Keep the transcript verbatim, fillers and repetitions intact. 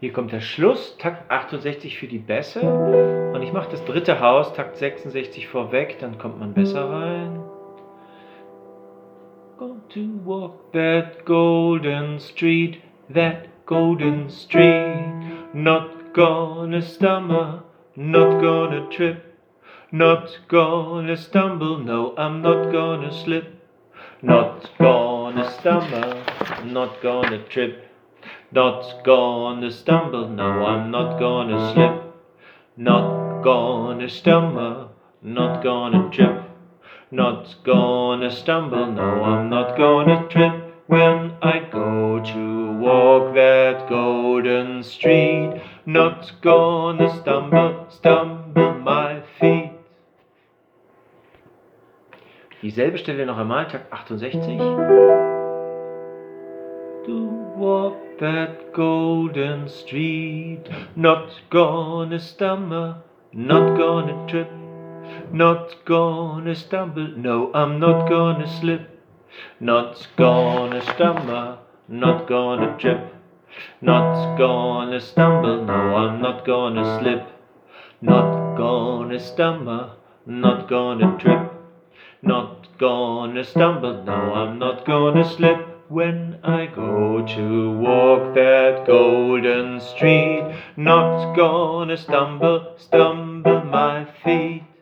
Hier kommt der Schluss, Takt achtundsechzig für die Bässe. Und ich mache das dritte Haus, Takt sechsundsechzig vorweg, dann kommt man besser rein. Going to walk that golden street, that golden street. Not gonna stumble, not gonna trip. Not gonna stumble, no, I'm not gonna slip. Not gonna stumble, not gonna trip. Not gonna stumble, no, I'm not gonna slip. Not gonna stumble, not gonna trip. Not gonna stumble, no, I'm not gonna trip. When I go to walk that golden street, not gonna stumble, stumble my feet. Dieselbe Stelle noch einmal, Takt achtundsechzig. To walk that golden street, not gonna stumble, not gonna trip. Not gonna stumble, no, I'm not gonna slip. Not gonna stumble, not gonna trip. Not gonna stumble, no, I'm not gonna slip. Not gonna stumble, not gonna trip. Not gonna stumble, no, I'm not gonna slip. When I go to walk that golden street, not gonna stumble, stumble my feet.